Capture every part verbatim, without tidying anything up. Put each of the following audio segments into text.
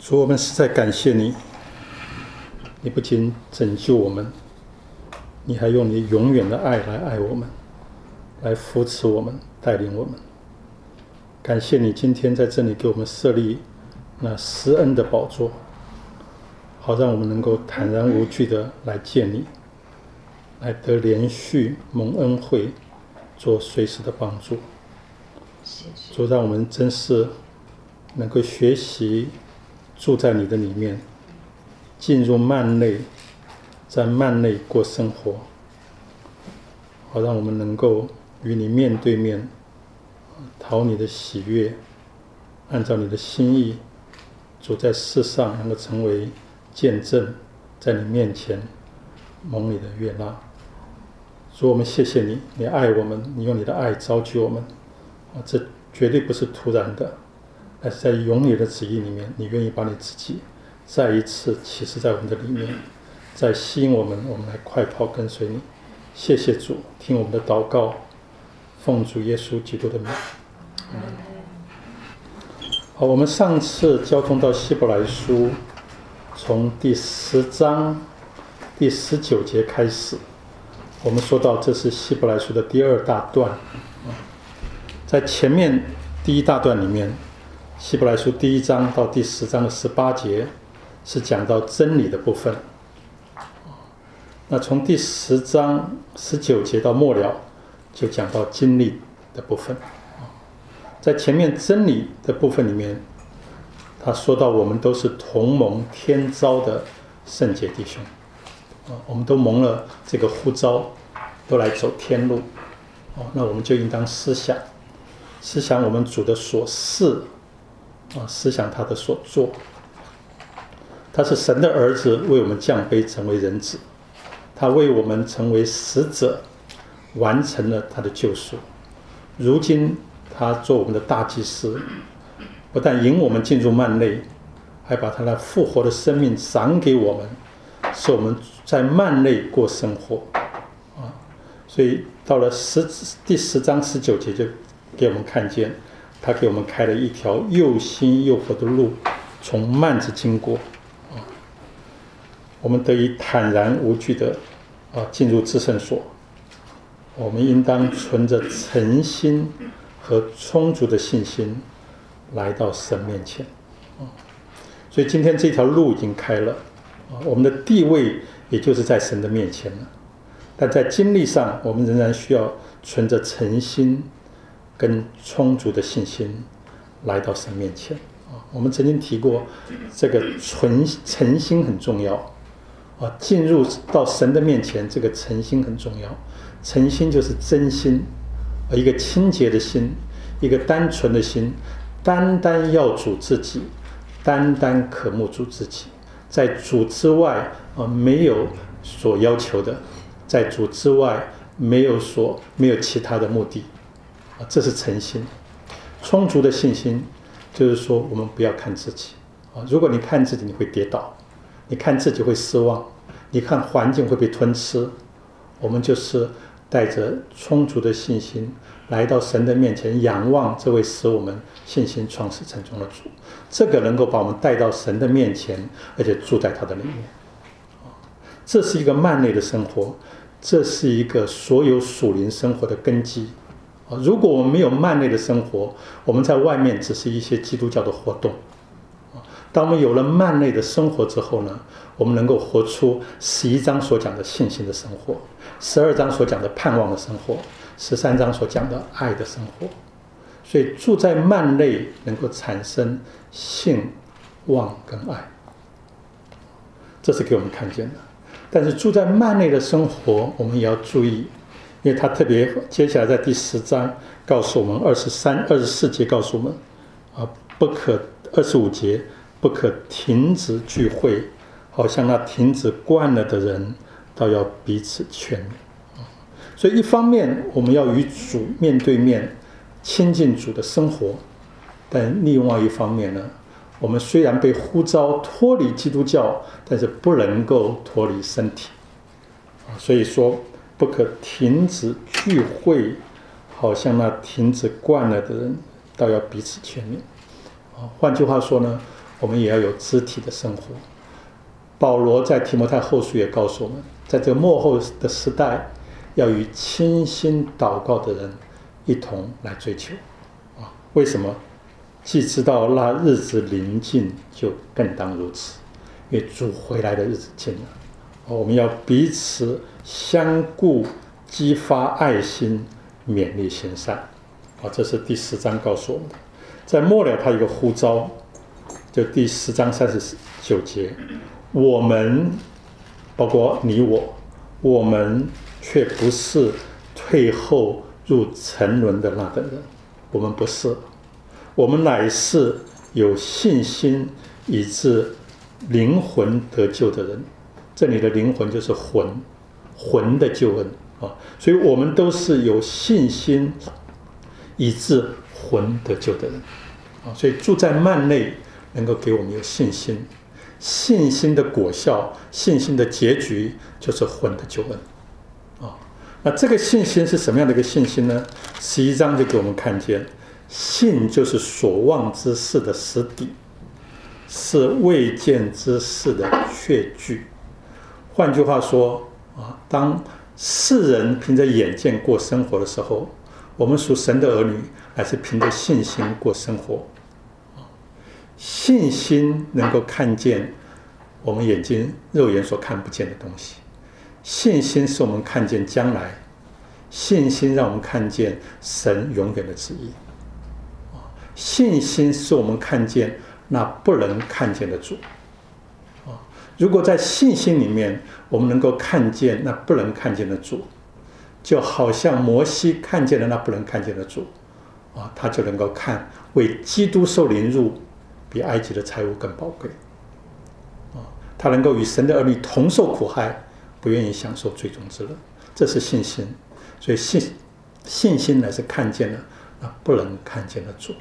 主，我们实在感谢你，你不仅拯救我们，你还用你永远的爱来爱我们，来扶持我们，带领我们。感谢你今天在这里给我们设立那施恩的宝座，好让我们能够坦然无惧的来见你，来得连续蒙恩惠，做随时的帮助。主，让我们真是能够学习住在你的里面，进入幔内，在幔内过生活，好让我们能够与你面对面，讨你的喜悦，按照你的心意，主在世上能够成为见证，在你面前蒙你的悦纳。主，我们谢谢你，你爱我们，你用你的爱召集我们，这绝对不是突然的，但是在永远的旨意里面，你愿意把你自己再一次启示在我们的里面，再吸引我们，我们来快跑跟随你。谢谢主，听我们的祷告，奉主耶稣基督的名。好，我们上次交通到希伯来书，从第十章第十九节开始，我们说到这是希伯来书的第二大段。在前面第一大段里面，希伯来书第一章到第十章的十八节是讲到真理的部分，那从第十章十九节到末了就讲到经历的部分。在前面真理的部分里面，他说到我们都是同蒙天召的圣洁弟兄，我们都蒙了这个呼召，都来走天路，那我们就应当思想思想我们主的所事，思想他的所做。他是神的儿子，为我们降卑成为人子，他为我们成为使者，完成了他的救赎。如今他做我们的大祭司，不但引我们进入幔内，还把他那复活的生命赏给我们，使我们在幔内过生活。所以到了十第十章十九节就给我们看见，他给我们开了一条又新又活的路，从幔子经过，我们得以坦然无惧的进入至圣所。我们应当存着诚心和充足的信心来到神面前。所以今天这条路已经开了，我们的地位也就是在神的面前了。但在经历上，我们仍然需要存着诚心跟充足的信心来到神面前。我们曾经提过，这个纯诚心很重要，进入到神的面前，这个诚心很重要。诚心就是真心，一个清洁的心，一个单纯的心，单单要主自己，单单渴慕主自己，在主之外没有所要求的，在主之外没有所没有其他的目的，这是诚心。充足的信心就是说，我们不要看自己，如果你看自己，你会跌倒，你看自己会失望，你看环境会被吞吃。我们就是带着充足的信心来到神的面前，仰望这位使我们信心创始成终的主，这个能够把我们带到神的面前，而且住在他的里面。这是一个幔内的生活，这是一个所有属灵生活的根基。如果我们没有幔内的生活，我们在外面只是一些基督教的活动。当我们有了幔内的生活之后呢，我们能够活出十一章所讲的信心的生活，十二章所讲的盼望的生活，十三章所讲的爱的生活。所以住在幔内能够产生信、望跟爱，这是给我们看见的。但是住在幔内的生活，我们也要注意，因为他特别接下来在第十章告诉我们，二十三、二十四节告诉我们，啊，不可二十五节不可停止聚会，好像那停止惯了的人，倒要彼此劝勉。所以一方面我们要与主面对面亲近主的生活，但另外一方面呢，我们虽然被呼召脱离基督教，但是不能够脱离身体。所以说不可停止聚会，好像那停止惯了的人，倒要彼此劝勉。换句话说呢， 我们也要有肢体的生活。保罗在提摩太后书也告诉我们，在这个末后的时代，要与倾心祷告的人一同来追求。啊，为什么？既知道那日子临近，就更当如此，因为主回来的日子近了。我们要彼此相顾，激发爱心，勉励行善。啊，这是第十章告诉我们的。在末了，他有一个呼召，就第十章三十九节，我们包括你我，我们却不是退后入沉沦的那等人，我们不是，我们乃是有信心以致灵魂得救的人。这里的灵魂就是魂，魂的救恩啊，所以我们都是有信心以致魂得救的人啊。所以住在幔内能够给我们有信心，信心的果效，信心的结局就是魂的救恩啊。那这个信心是什么样的一个信心呢？十一章就给我们看见，信就是所望之事的实底，是未见之事的确据。换句话说啊，当世人凭着眼见过生活的时候，我们属神的儿女还是凭着信心过生活。信心能够看见我们眼睛肉眼所看不见的东西，信心是我们看见将来，信心让我们看见神永远的旨意，信心是我们看见那不能看见的主。如果在信心里面我们能够看见那不能看见的主，就好像摩西看见了那不能看见的主，他就能够看为基督受凌辱比埃及的财物更宝贵，他能够与神的儿女同受苦害，不愿意享受最终之乐，这是信心。所以 信, 信心乃是看见了那不能看见的主。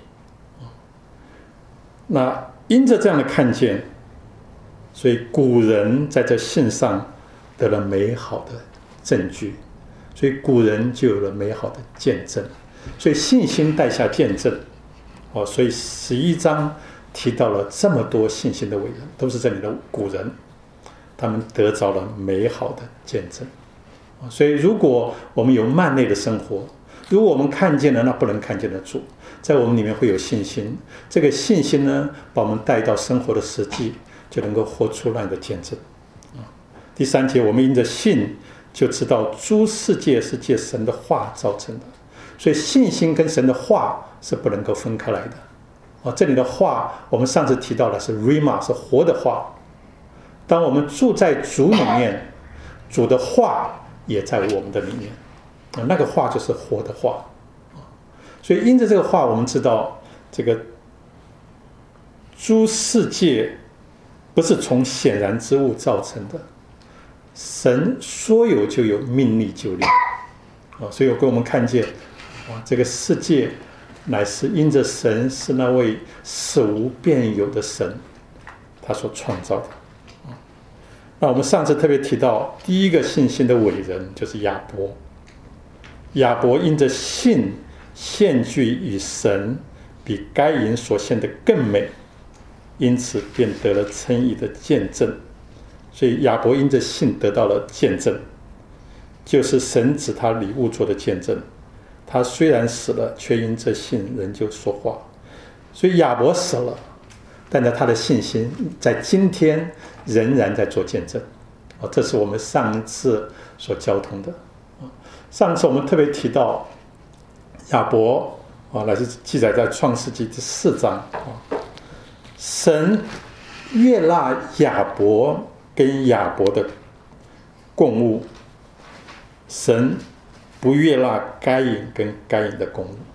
那因着这样的看见，所以古人在这信上得了美好的证据，所以古人就有了美好的见证。所以信心带下见证，哦，所以十一章提到了这么多信心的伟人，都是这里的古人，他们得着了美好的见证。所以如果我们有幔内的生活，如果我们看见了那不能看见的主，在我们里面会有信心，这个信心呢，把我们带到生活的实际，就能够活出那样的见证。第三节，我们因着信就知道诸世界是借神的话造成的，所以信心跟神的话是不能够分开来的。哦，这里的话我们上次提到的是 Rhema， 是活的话。当我们住在主里面，主的话也在我们的里面，那个话就是活的话。所以因着这个话，我们知道这个诸世界不是从显然之物造成的，神说有就有，命立就立。所以我给我们看见这个世界乃是因着神是那位使无变有的神他所创造的。那我们上次特别提到第一个信心的伟人就是亚伯，亚伯因着信献祭与神比该隐所献的更美，因此便得了称义的见证。所以亚伯因着信得到了见证，就是神指他礼物做的见证。他虽然死了，却因这信仍旧说话。所以亚伯死了，但是他的信心在今天仍然在做见证。这是我们上次所交通的。上次我们特别提到亚伯，乃是记载在创世纪第四章，神悦纳亚伯跟亚伯的供物，神不悦纳该隐跟该隐的供物。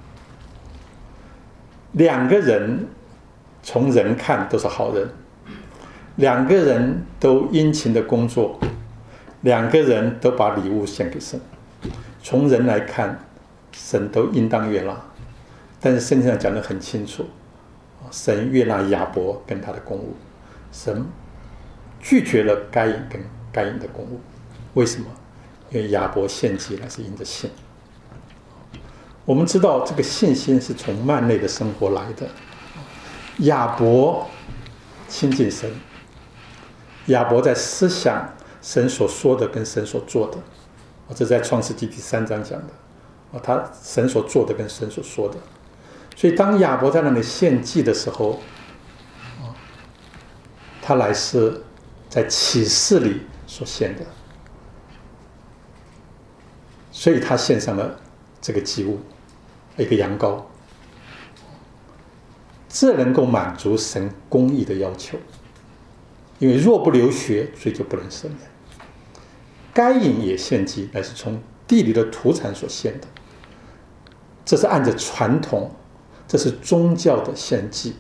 两个人从人看都是好人，两个人都殷勤的工作，两个人都把礼物献给神。从人来看，神都应当悦纳，但是圣经上讲得很清楚，神悦纳亚伯跟他的供物，神拒绝了该隐跟该隐的供物。为什么？因为亚伯献祭乃是因着信。我们知道这个信心是从幔内的生活来的。 亚伯亲近神，亚伯在思想神所说的跟神所做的，这在创世纪第三章讲的，他神所做的跟神所说的。所以当亚伯在那里献祭的时候，他来是在启示里所献的，所以他献上了这个祭物，一个羊羔，这能够满足神公义的要求，因为若不流血，罪就不能赦免。该隐也献祭，乃是从地里的土产所献的，这是按着传统，这是宗教的献祭。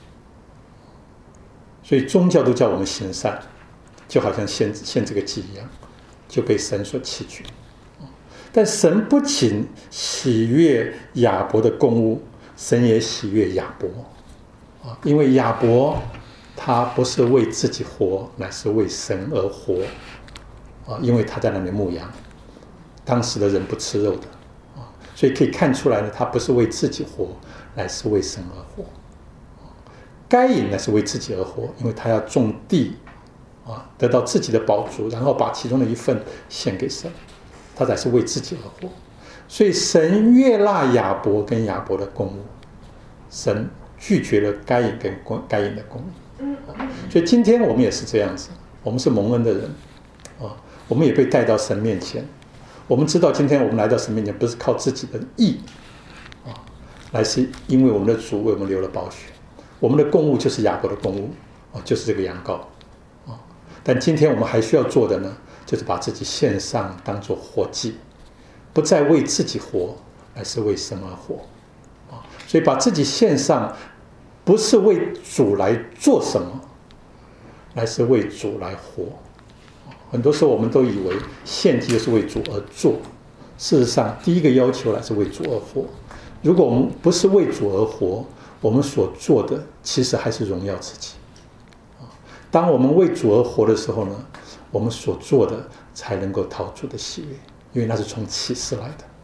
所以宗教都叫我们行善，就好像献献这个祭一样，就被神所弃绝。但神不仅喜悦亚伯的供物，神也喜悦亚伯，因为亚伯他不是为自己活，乃是为神而活，因为他在那里牧羊，当时的人不吃肉的，所以可以看出来呢，他不是为自己活，乃是为神而活。该隐呢是为自己而活，因为他要种地，啊，得到自己的饱足，然后把其中的一份献给神，他才是为自己而活。所以神悦纳亚伯跟亚伯的供物，神拒绝了该隐跟该隐的供物。所以今天我们也是这样子，我们是蒙恩的人，啊，我们也被带到神面前。我们知道今天我们来到神面前，不是靠自己的义，啊，来是因为我们的主为我们流了宝血。我们的供物就是亚伯的供物，就是这个羊羔。但今天我们还需要做的呢，就是把自己献上，当作活祭，不再为自己活，而是为神而活。所以把自己献上，不是为主来做什么，而是为主来活。很多时候我们都以为献祭是为主而做，事实上第一个要求来是为主而活。如果我们不是为主而活，我们所做的其实还是荣耀自己。当我们为主而活的时候呢，我们所做的才能够讨主的喜悦，因为那是从启示来的。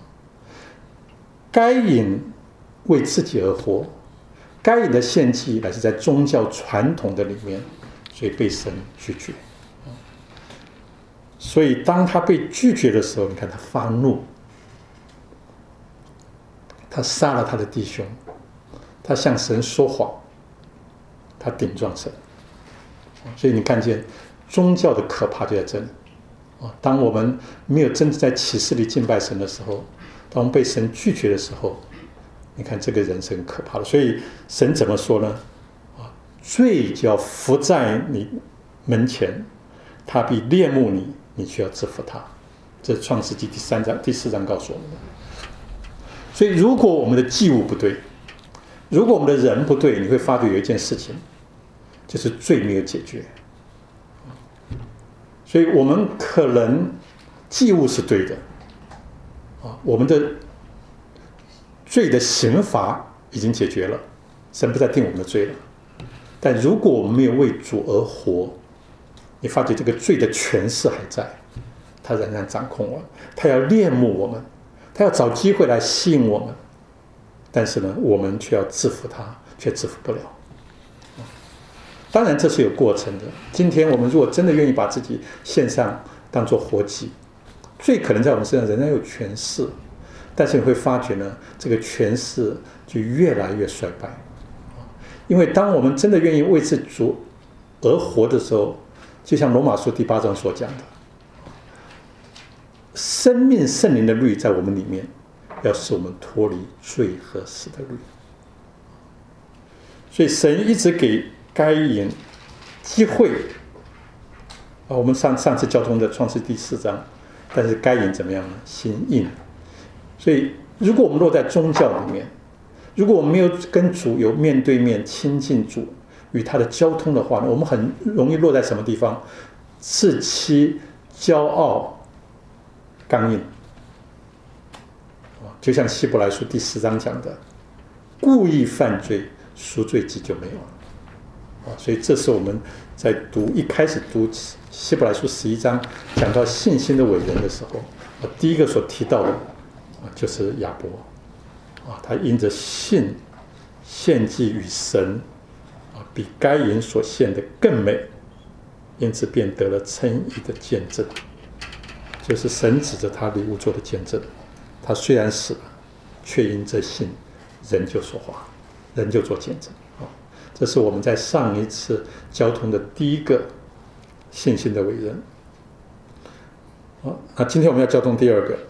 该隐为自己而活，该隐的献祭乃是在宗教传统的里面，所以被神拒绝。所以当他被拒绝的时候，你看他发怒，他杀了他的弟兄，他向神说谎，他顶撞神。所以你看见宗教的可怕就在这里。当我们没有真正在启示里敬拜神的时候，当我们被神拒绝的时候，你看这个人是很可怕的。所以神怎么说呢？罪就要伏在你门前，他必恋慕你，你却要制服他。这是创世纪第三章第四章告诉我们的。所以如果我们的祭物不对，如果我们的人不对，你会发觉有一件事情，就是罪没有解决。所以我们可能祭物是对的，我们的罪的刑罚已经解决了，神不再定我们的罪了。但如果我们没有为主而活，你发觉这个罪的权势还在，他仍然掌控我们，他要恋慕我们，他要找机会来吸引我们，但是呢，我们却要制服他，却制服不了。当然这是有过程的。今天我们如果真的愿意把自己献上当作活祭，罪可能在我们身上仍然有权势，但是你会发觉呢，这个权势就越来越衰败。因为当我们真的愿意为自主而活的时候，就像罗马书第八章所讲的，生命圣灵的律在我们里面，要使我们脱离罪和死的律。所以神一直给该隐机会，啊，我们上上次交通的创世第四章，但是该隐怎么样呢？心硬。所以如果我们落在宗教里面，如果我们没有跟主有面对面亲近主与他的交通的话呢，我们很容易落在什么地方？自欺、骄傲、刚硬。就像希伯来书第十章讲的，故意犯罪，赎罪祭就没有了。所以这是我们在读一开始读希伯来书十一章讲到信心的伟人的时候，第一个所提到的就是亚伯，他因着信献祭与神啊比该隐所献的更美，因此便得了称义的见证。就是神指着他礼物做的见证，他虽然死了，却因这信仍旧说话，仍旧做见证。这是我们在上一次交通的第一个信心的伟人。那今天我们要交通第二个，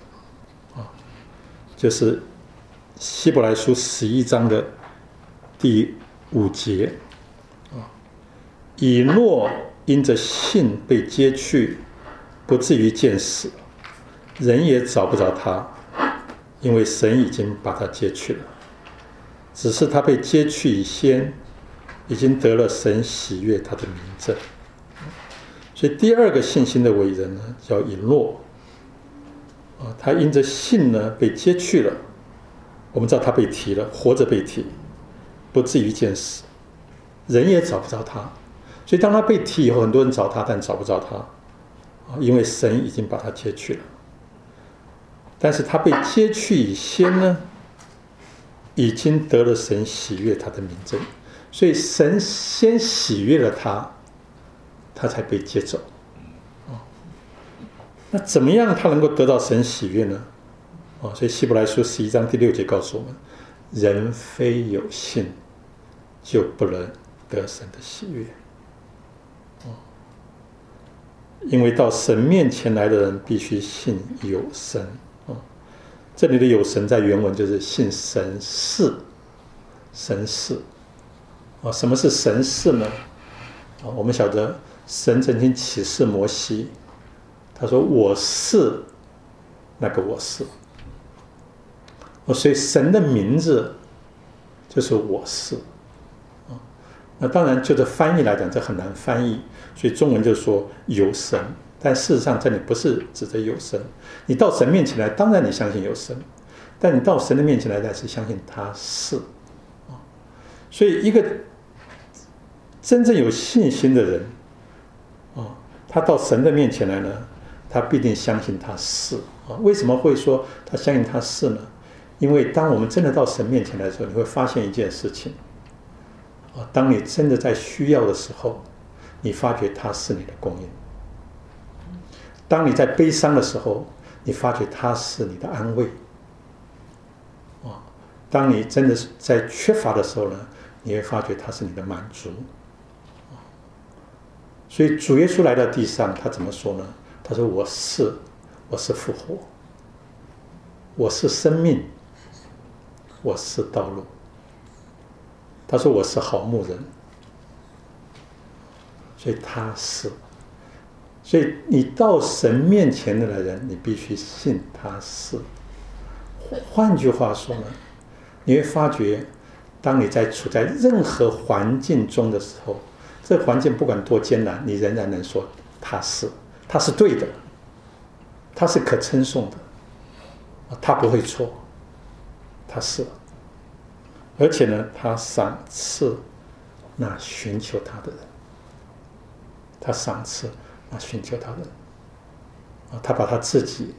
就是希伯来书十一章的第五节。以诺因着信被接去，不至于见死，人也找不着他，因为神已经把他接去了。只是他被接去以先，已经得了神喜悦他的名证。所以第二个信心的伟人呢，叫以诺。他因着信呢被接去了，我们知道他被提了，活着被提，不至于见死，人也找不着他。所以当他被提以后，很多人找他，但找不着他，因为神已经把他接去了。但是他被接去以先呢，已经得了神喜悦他的名证。所以神先喜悦了他，他才被接走。那怎么样他能够得到神喜悦呢？所以希伯来书十一章第六节告诉我们，人非有信就不能得神的喜悦。因为到神面前来的人必须信有神。这里的有神在原文就是信神是，神是。什么是神是呢？我们晓得神曾经启示摩西，他说我是那个我是。所以神的名字就是我是。那当然就这翻译来讲，这很难翻译，所以中文就说有神，但事实上这里不是指着有神。你到神面前来，当然你相信有神，但你到神的面前来，是相信他是。所以一个真正有信心的人，他到神的面前来呢，他必定相信他是。为什么会说他相信他是呢？因为当我们真的到神面前来的时候，你会发现一件事情，当你真的在需要的时候，你发觉他是你的供应；当你在悲伤的时候，你发觉他是你的安慰；当你真的是在缺乏的时候呢，你会发觉他是你的满足。所以主耶稣来到地上，他怎么说呢？他说我是，我是复活，我是生命，我是道路。他说我是好牧人，所以他是。所以你到神面前的人，你必须信他是。换句话说呢，你会发觉，当你在处在任何环境中的时候，这个环境不管多艰难，你仍然能说他是，他是对的，他是可称颂的，他不会错，他是。而且呢，他赏赐那寻求他的人，他赏赐那寻求他的人，他把他自己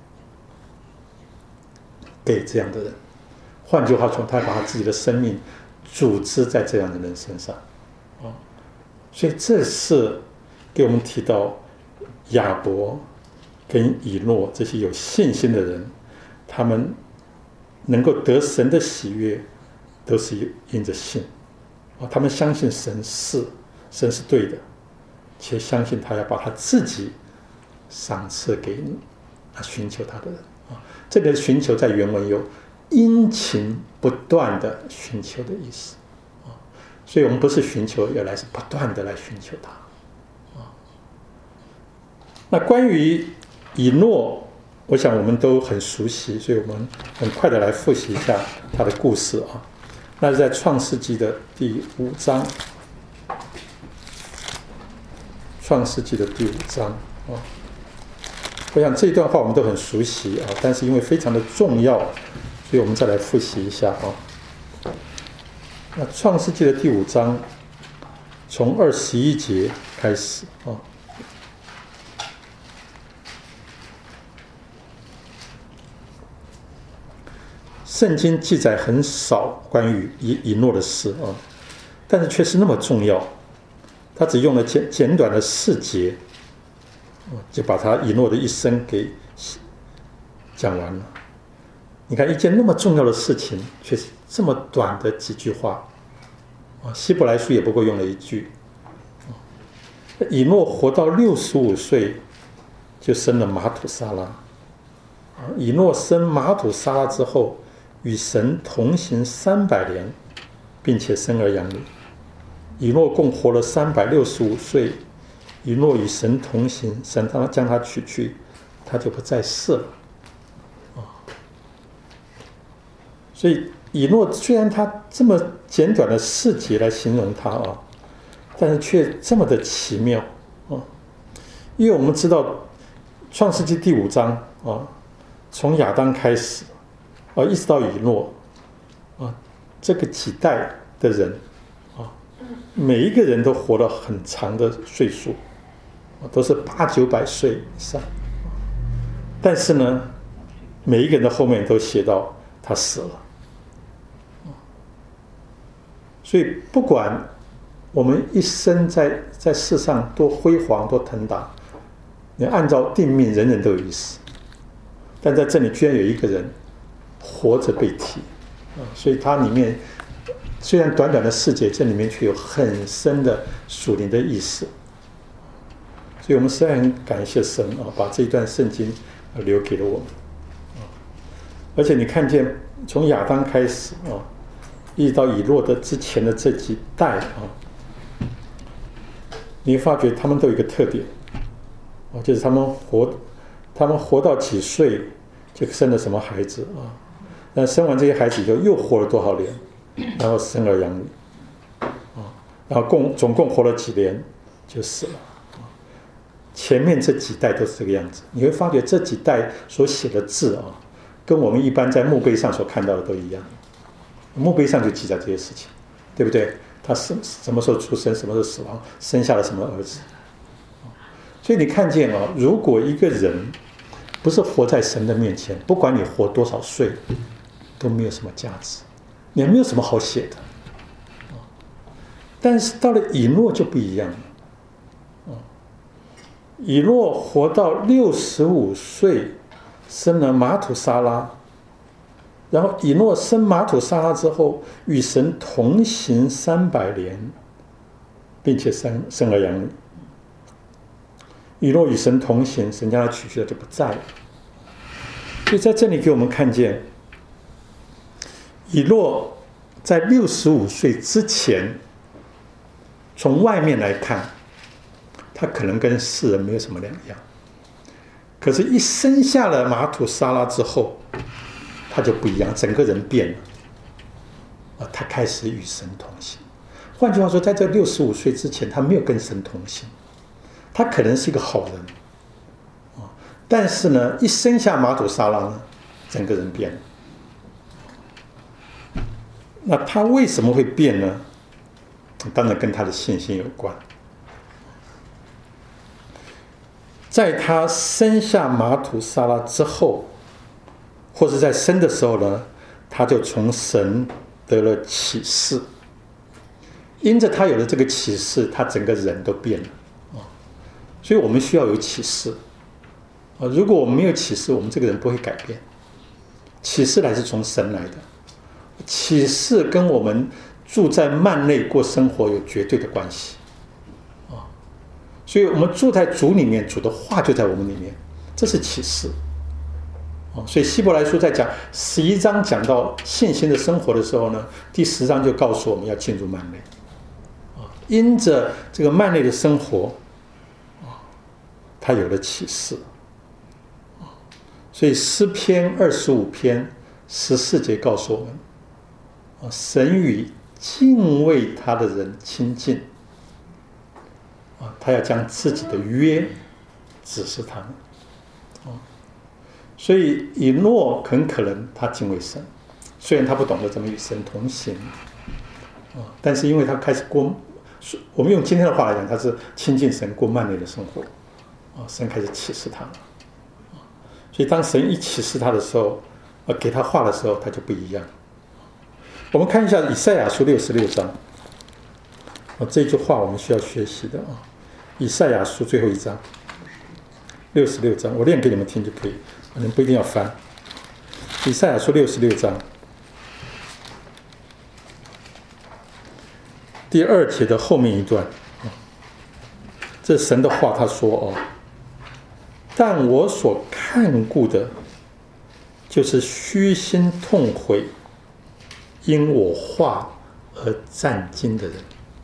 给这样的人。换句话说，他把他自己的生命组织在这样的人身上。所以这是给我们提到亚伯跟以诺这些有信心的人，他们能够得神的喜悦，都是因着信。他们相信神是，神是对的，且相信他要把他自己赏赐给寻求他的人。这里的寻求在原文有殷勤不断的寻求的意思。所以我们不是寻求，原来是不断的来寻求他。那关于以诺，我想我们都很熟悉，所以我们很快的来复习一下他的故事啊。那是在创世纪的第五章，创世纪的第五章啊。我想这一段话我们都很熟悉啊，但是因为非常的重要，所以我们再来复习一下啊。那创世纪的第五章，从二十一节开始啊。 圣经记载很少关于以以诺的事啊，但是却是那么重要。他只用了简简短的四节，就把他以诺的一生给讲完了。你看，一件那么重要的事情，却是这么短的几句话。希伯来书也不过用了一句。以诺活到六十五岁，就生了马土沙拉。以诺生马土沙拉之后，与神同行三百年，并且生儿养女。以诺共活了三百六十五岁。以诺与神同行，神当将他取去，他就不再世了。所以以诺虽然他这么简短的四节来形容他啊，但是却这么的奇妙啊！因为我们知道创世纪第五章啊，从亚当开始啊，一直到以诺啊，这个几代的人啊，每一个人都活了很长的岁数，都是八九百岁以上。但是呢，每一个人的后面都写到他死了。所以不管我们一生在在世上多辉煌多腾达，你按照定命人人都有一死，但在这里居然有一个人活着被提，所以它里面虽然短短的四节，这里面却有很深的属灵的意思。所以我们实在很感谢神啊，把这一段圣经留给了我们。而且你看见从亚当开始啊，一直到以诺的之前的这几代啊，你发觉他们都有一个特点，就是他们活，他们活到几岁就生了什么孩子啊？那生完这些孩子以后又活了多少年，然后生儿养女啊，然后共总共活了几年就死了。前面这几代都是这个样子，你会发觉这几代所写的字啊，跟我们一般在墓碑上所看到的都一样。墓碑上就记载这些事情，对不对？他什什么时候出生，什么时候死亡，生下了什么儿子。所以你看见啊，如果一个人不是活在神的面前，不管你活多少岁，都没有什么价值，也没有什么好写的。但是到了以诺就不一样了。以诺活到六十五岁，生了马土沙拉。然后以诺生马土沙拉之后，与神同行三百年，并且生生儿养女。以诺与神同行，神将他取去了就不在了。所以在这里给我们看见，以诺在六十五岁之前，从外面来看，他可能跟世人没有什么两样。可是，一生下了马土沙拉之后，他就不一样，整个人变了啊！他开始与神同行。换句话说，在这六十五岁之前，他没有跟神同行，他可能是一个好人啊，但是呢，一生下马土沙拉呢，整个人变了。那他为什么会变呢？当然跟他的信心有关。在他生下马土沙拉之后，或是在生的时候呢，他就从神得了启示。因着他有了这个启示，他整个人都变了。所以我们需要有启示。如果我们没有启示，我们这个人不会改变。启示来是从神来的，启示跟我们住在幔内过生活有绝对的关系。所以我们住在主里面，主的话就在我们里面，这是启示。所以希伯来书在讲十一章讲到信心的生活的时候呢，第十章就告诉我们要进入幔内。因着这个幔内的生活，他有了启示。所以诗篇二十五篇十四节告诉我们，神与敬畏他的人亲近，他要将自己的约指示他们。所以以诺很可能他敬畏神，虽然他不懂得怎么与神同行，但是因为他开始过，我们用今天的话来讲，他是亲近神，过幔内的生活，神开始启示他了。所以当神一启示他的时候， 呃，给他画的时候，他就不一样。我们看一下以赛亚书六十六章，啊，这句话我们需要学习的啊。以赛亚书最后一章，六十六章，我念给你们听就可以，你们不一定要翻。以赛亚书六十六章第二节的后面一段，这神的话，他说：“哦，但我所看顾的，就是虚心痛悔，因我话而战惊的人。”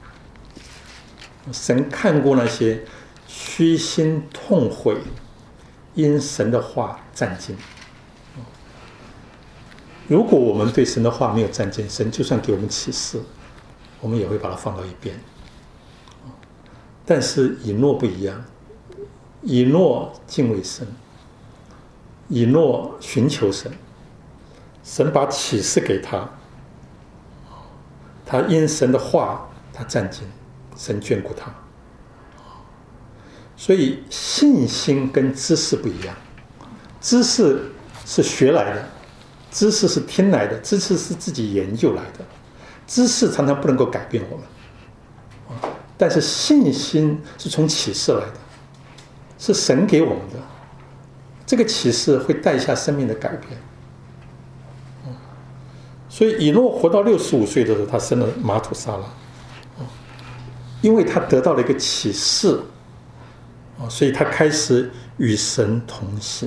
神看过那些虚心痛悔，因神的话战惊。如果我们对神的话没有战惊，神就算给我们启示，我们也会把它放到一边。但是以诺不一样，以诺敬畏神，以诺寻求神，神把启示给他，他因神的话他战惊，神眷顾他。所以信心跟知识不一样，知识是学来的，知识是听来的，知识是自己研究来的，知识常常不能够改变我们，但是信心是从启示来的，是神给我们的，这个启示会带下生命的改变。所以以诺活到六十五岁的时候，他生了马土沙拉，因为他得到了一个启示，所以他开始与神同行。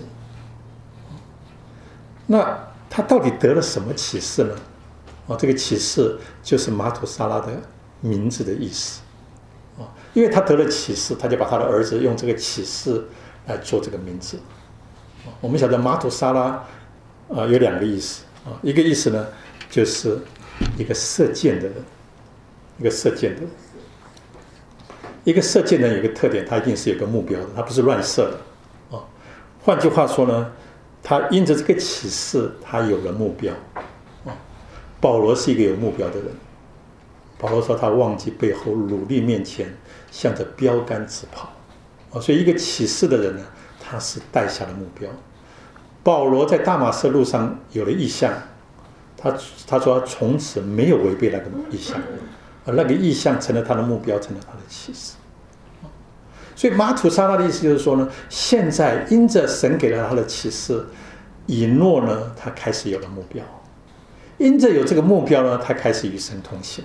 那他到底得了什么启示呢？哦，这个启示就是马土沙拉的名字的意思。哦，因为他得了启示，他就把他的儿子用这个启示来做这个名字。哦，我们晓得马土沙拉啊，呃，有两个意思啊，一个意思呢就是一个射箭的人，一个射箭的人，一个射箭的人有一个特点，他一定是有个目标的，他不是乱射的。哦，换句话说呢，他因着这个启示，他有了目标。哦，保罗是一个有目标的人。保罗说他忘记背后，努力面前，向着标杆直跑。哦，所以一个启示的人呢，他是带下了目标。保罗在大马色路上有了异象，他他说从此没有违背那个异象，而那个异象成了他的目标，成了他的启示。所以马土沙拉的意思就是说呢，现在因着神给了他的启示，以诺呢，他开始有了目标，因着有这个目标呢，他开始与神同行，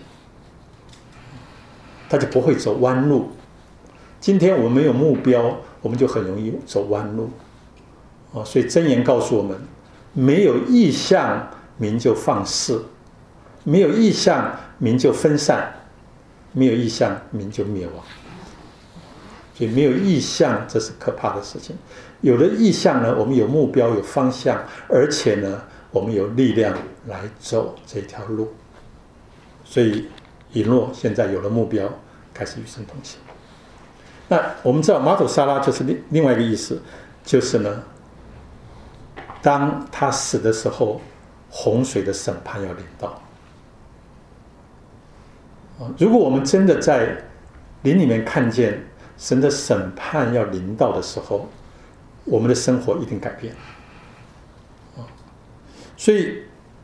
他就不会走弯路。今天我们没有目标，我们就很容易走弯路。哦，所以箴言告诉我们，没有意向，民就放肆；没有意向，民就分散；没有意向，民就灭亡。所以没有意向，这是可怕的事情。有了意向呢，我们有目标，有方向，而且呢，我们有力量来走这条路。所以以诺现在有了目标，开始与神同行。那我们知道马土沙拉就是另另外一个意思，就是呢，当他死的时候，洪水的审判要临到。如果我们真的在灵里面看见神的审判要临到的时候，我们的生活一定改变。所以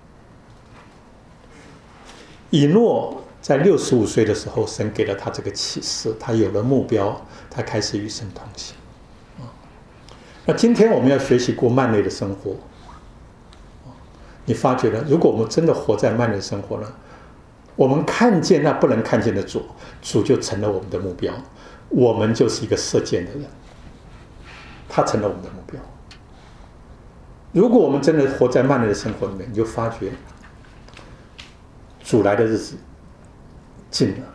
以诺在六十五岁的时候，神给了他这个启示，他有了目标，他开始与神同行。那今天我们要学习过慢类的生活，你发觉了，如果我们真的活在慢类的生活呢，我们看见那不能看见的主，主就成了我们的目标，我们就是一个射箭的人，他成了我们的目标。如果我们真的活在慢类的生活里面，你就发觉主来的日子近了，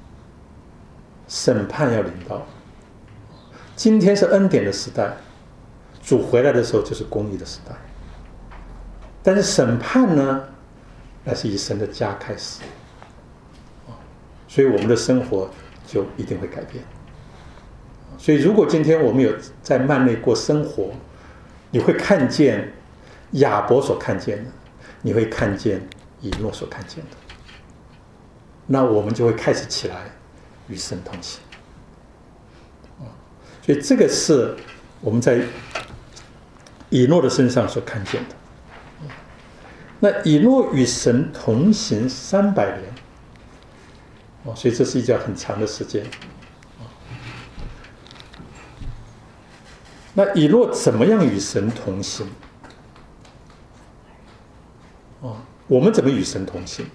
审判要临到。今天是恩典的时代，主回来的时候就是公义的时代。但是审判呢，那是以神的家开始，所以我们的生活就一定会改变。所以如果今天我们有在慢内过生活，你会看见亚伯所看见的，你会看见以诺所看见的，那我们就会开始起来与神同行。所以这个是我们在以诺的身上所看见的。 那以诺与神同行三百年，哦，所以这是一段很长的时间。那以诺怎么样与神同行？哦，我们怎么与神同行？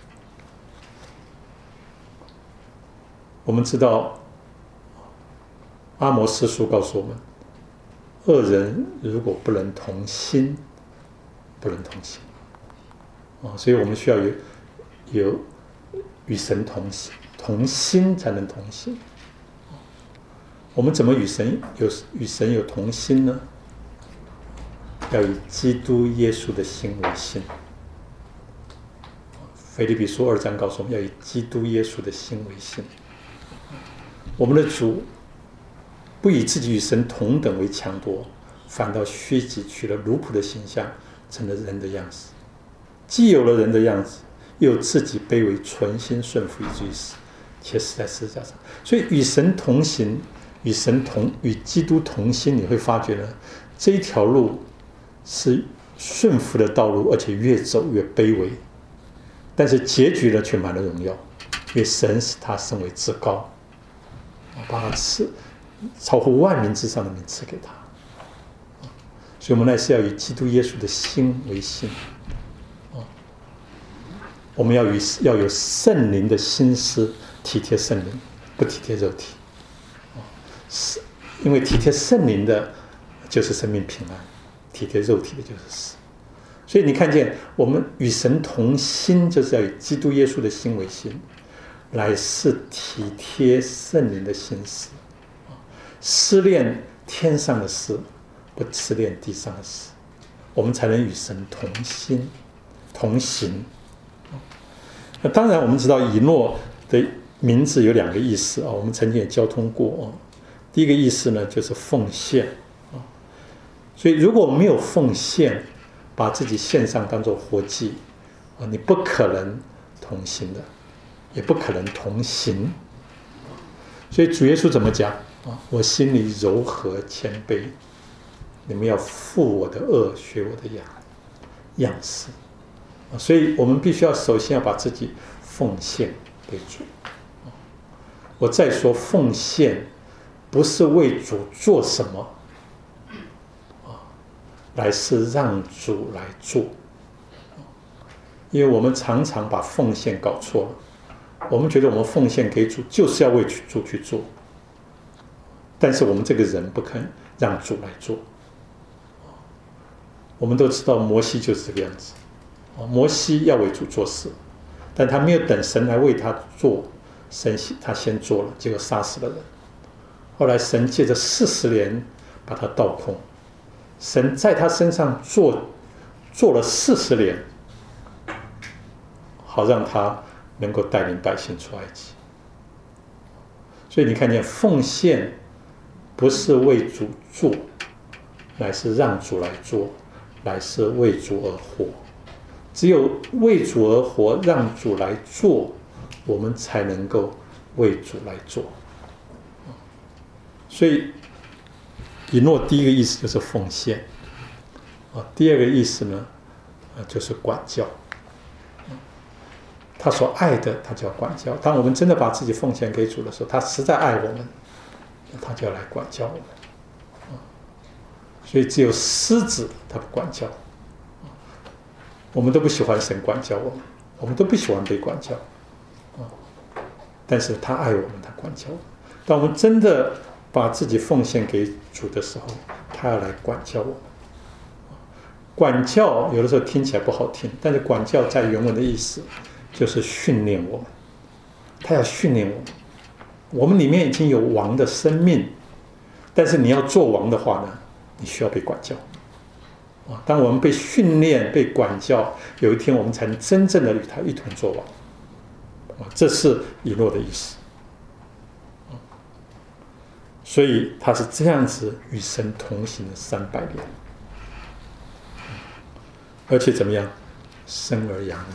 我们知道，阿摩司书告诉我们，恶人如果不能同心，不能同行。哦，所以我们需要有有与神同行，同心才能同行。我们怎么与神有与神有同心呢？要以基督耶稣的心为心。腓立比书二章告诉我们，要以基督耶稣的心为心。我们的主不以自己与神同等为强夺，反倒虚己，取了奴仆的形象，成了人的样子。既有了人的样子，又自己卑微，存心顺服，以至于死，且死在十字架上。所以与神同行，与神同与基督同心，你会发觉呢，这一条路是顺服的道路，而且越走越卑微。但是结局呢，却满了荣耀，因为神使他升为至高，把他赐超乎万民之上的名赐给他。所以我们乃是要以基督耶稣的心为心，我们要与要有圣灵的心思，体贴圣灵，不体贴肉体。是因为体贴圣灵的，就是生命平安；体贴肉体的，就是死。所以你看见我们与神同心，就是要以基督耶稣的心为心，来是体贴圣灵的心思，思恋天上的事，不思恋地上的事，我们才能与神同心同行。那当然我们知道以诺的名字有两个意思啊，我们曾经也交通过啊。第一个意思呢，就是奉献啊，所以如果没有奉献，把自己献上当作活祭啊，你不可能同心的，也不可能同行。所以主耶稣怎么讲啊？我心里柔和谦卑，你们要负我的恶，学我的样样式啊。所以我们必须要首先要把自己奉献给主。我再说，奉献不是为主做什么来是让主来做，因为我们常常把奉献搞错了。我们觉得我们奉献给主就是要为主去做，但是我们这个人不肯让主来做。我们都知道摩西就是这个样子，摩西要为主做事，但他没有等神来为他做，神他先做了，结果杀死了人。后来神借着四十年把他倒空，神在他身上做做了四十年，好让他能够带领百姓出埃及。所以你看见奉献不是为主做，乃是让主来做，乃是为主而活。只有为主而活，让主来做，我们才能够为主来做。所以以诺第一个意思就是奉献，第二个意思呢就是管教。他所爱的他就要管教，当我们真的把自己奉献给主的时候，他实在爱我们，他就要来管教我们。所以只有狮子他不管教，我们都不喜欢神管教我们，我们都不喜欢被管教，但是他爱我们，他管教我们。当我们真的把自己奉献给主的时候，他要来管教我们。管教有的时候听起来不好听，但是管教在原文的意思就是训练我们，他要训练我们。我们里面已经有王的生命，但是你要做王的话呢，你需要被管教。当我们被训练、被管教，有一天我们才能真正的与他一同做王。这是以诺的意思。所以他是这样子与神同行了三百年，而且怎么样，生儿养女。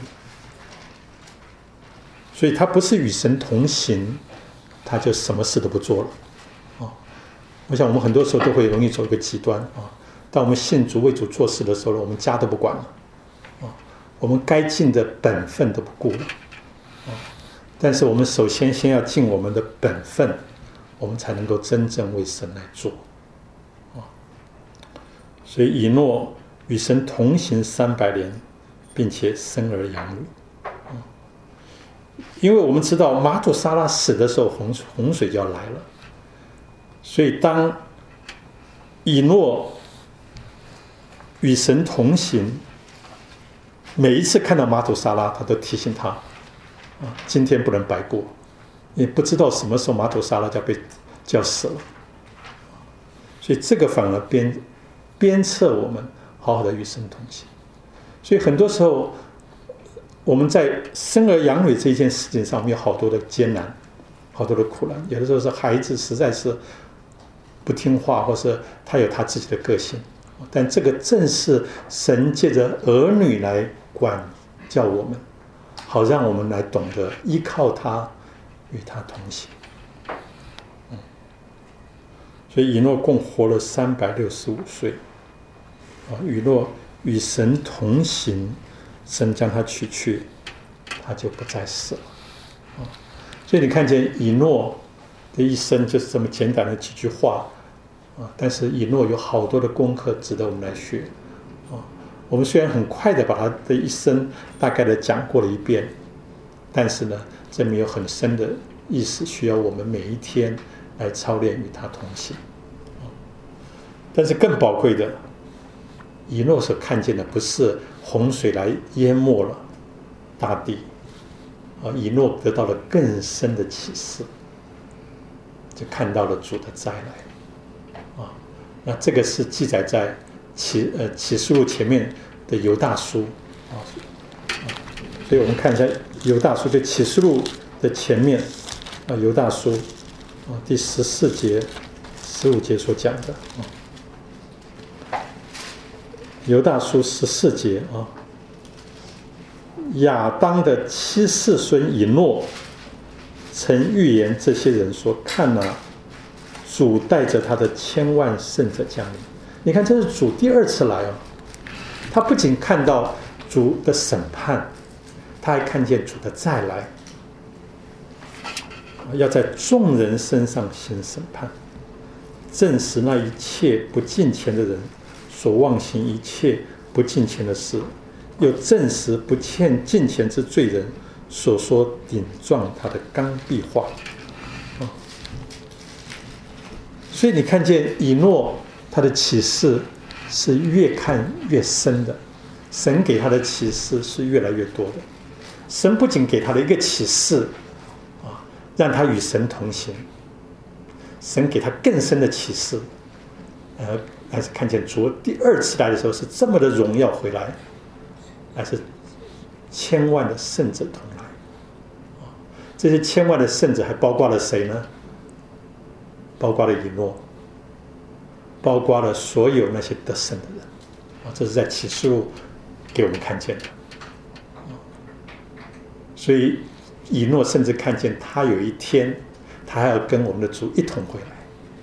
所以他不是与神同行，他就什么事都不做了。哦，我想我们很多时候都会容易走一个极端啊。当我们信主为主做事的时候，我们家都不管了，啊， 我们该尽的本分都不顾了。但是我们首先先要尽我们的本分，我们才能够真正为神来做。所以以诺与神同行三百年，并且生儿养女。因为我们知道马土沙拉死的时候，洪洪水就要来了，所以当以诺与神同行，每一次看到马土沙拉，他都提醒他，啊，今天不能白过，也不知道什么时候马土沙拉就要被就要死了，所以这个反而鞭鞭策我们好好的与神同行。所以很多时候我们在生儿养女这一件事情上面有好多的艰难，好多的苦难。有的时候是孩子实在是不听话，或是他有他自己的个性，但这个正是神借着儿女来管教我们，好让我们来懂得依靠他，与他同行。嗯、所以以诺共活了三百六十五岁，啊，以诺与神同行。神将他取去，他就不再死了。所以你看见以诺的一生就是这么简单的几句话，但是以诺有好多的功课值得我们来学。我们虽然很快的把他的一生大概的讲过了一遍，但是呢，这里面有很深的意思，需要我们每一天来操练与他同行。但是更宝贵的，以诺所看见的不是洪水来淹没了大地，啊，以诺得到了更深的启示，就看到了主的再来，啊，那这个是记载在启呃启示录前面的犹大书，啊，所以我们看一下犹大书，就启示录的前面，啊，犹大书，啊，第十四节、十五节所讲的，啊。犹大书十四节啊，亚当的七世孙以诺曾预言这些人说：“看哪，主带着他的千万圣者降临。”你看，这是主第二次来哦。他不仅看到主的审判，他还看见主的再来，要在众人身上行审判，证实那一切不敬虔的人所妄行一切不敬虔的事，又证实不欠敬虔之罪人所说顶撞他的刚愎话。所以你看见以诺他的启示是越看越深的，神给他的启示是越来越多的。神不仅给他的一个启示，让他与神同行，神给他更深的启示，呃。还是看见主第二次来的时候是这么的荣耀回来，还是千万的圣者同来。这些千万的圣者还包括了谁呢？包括了以诺，包括了所有那些得胜的人。这是在启示录给我们看见的。所以以诺甚至看见他有一天，他还要跟我们的主一同回来。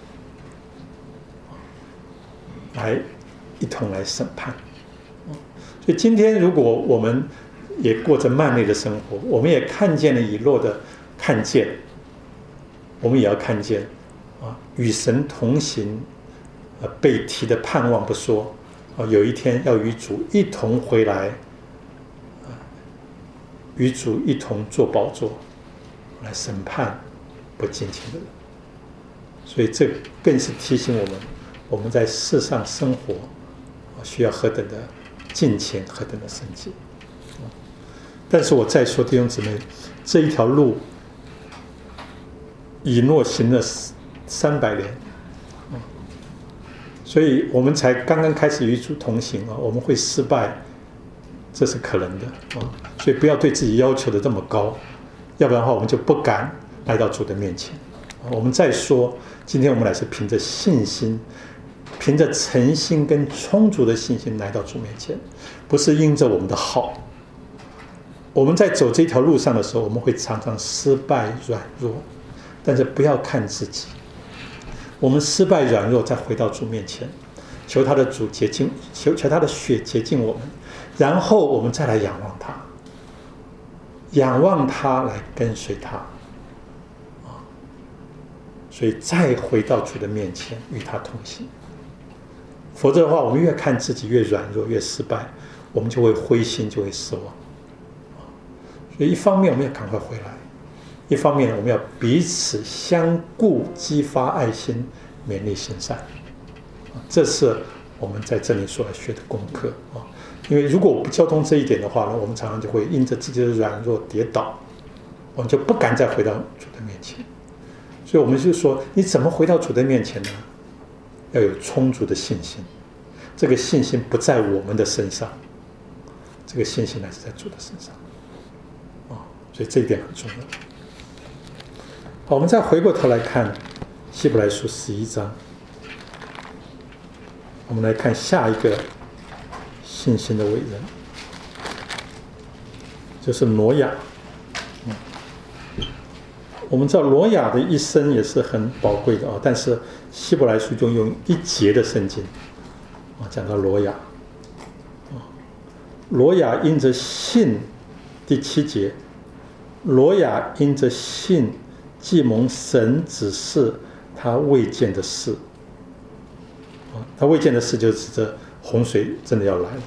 来一同来审判。所以今天如果我们也过着慢内的生活，我们也看见了以诺的看见，我们也要看见啊，与神同行，呃，被提的盼望不说，啊，有一天要与主一同回来，啊，与主一同坐宝座，来审判不敬虔的人。所以这更是提醒我们，我们在世上生活需要何等的敬虔，何等的圣洁。但是我再说，弟兄姊妹，这一条路以诺行了三百年，所以我们才刚刚开始与主同行啊，我们会失败，这是可能的啊。所以不要对自己要求的这么高，要不然的话我们就不敢来到主的面前。我们再说，今天我们来是凭着信心，凭着诚心跟充足的信心来到主面前，不是因着我们的好。我们在走这条路上的时候，我们会常常失败软弱，但是不要看自己。我们失败软弱，再回到主面前，求他的主洁净，求求他的血洁净我们， 然后我们再来仰望他，仰望他来跟随他，所以再回到主的面前与他同行。否则的话，我们越看自己越软弱越失败，我们就会灰心，就会失望。所以一方面我们要赶快回来，一方面我们要彼此相顾，激发爱心，勉励行善。这是我们在这里所要学的功课啊。因为如果我不交通这一点的话呢，我们常常就会因着自己的软弱跌倒，我们就不敢再回到主的面前。所以我们就说，你怎么回到主的面前呢？要有充足的信心，这个信心不在我们的身上，这个信心乃是在主的身上啊。所以这一点很重要。好，我们再回过头来看希伯来书十一章，我们来看下一个信心的伟人，就是挪亚。我们知道挪亚的一生也是很宝贵的啊，但是希伯来书就用一节的圣经啊讲到挪亚。挪亚因着信，第七节，挪亚因着信，既蒙神指示他未见的事。啊，他未见的事就指着洪水真的要来了。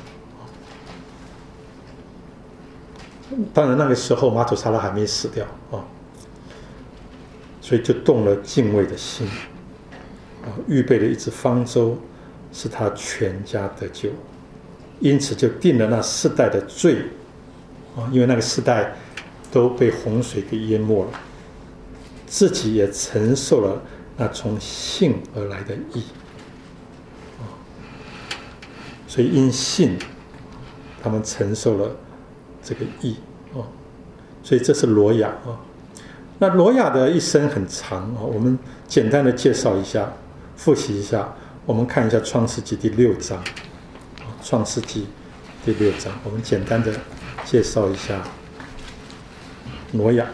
当然那个时候马土沙拉还没死掉啊。所以就动了敬畏的心，啊，预备了一只方舟，使他全家得救，因此就定了那世代的罪，啊，因为那个世代都被洪水给淹没了，自己也承受了那从信而来的义，啊，所以因信，他们承受了这个义，啊，所以这是挪亚啊。那挪亚的一生很长啊，我们简单的介绍一下，复习一下。我们看一下《创世纪》第六章，《创世纪》第六章，我们简单的介绍一下挪亚。